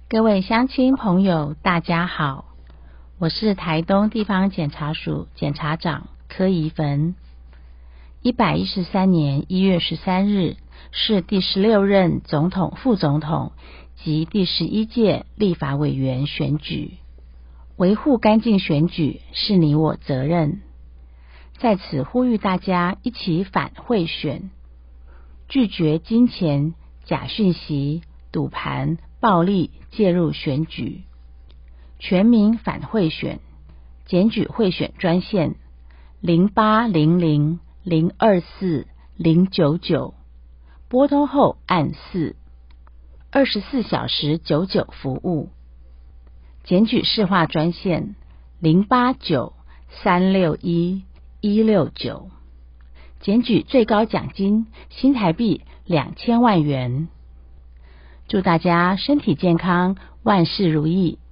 各位乡亲朋友大家好，我是台东地方检察署检察长柯宜汾。113年1月13日是第16任总统、副总统及第11届立法委员选举。维护干净选举是你我责任，在此呼吁大家一起反贿选，拒绝金钱、假讯息、赌盘、暴力介入选举，全民反贿选。检举贿选专线0800024099，拨通后按4，24小时99服务。检举市话专线089-361-169，检举最高奖金新台币2000万元。祝大家身体健康，万事如意。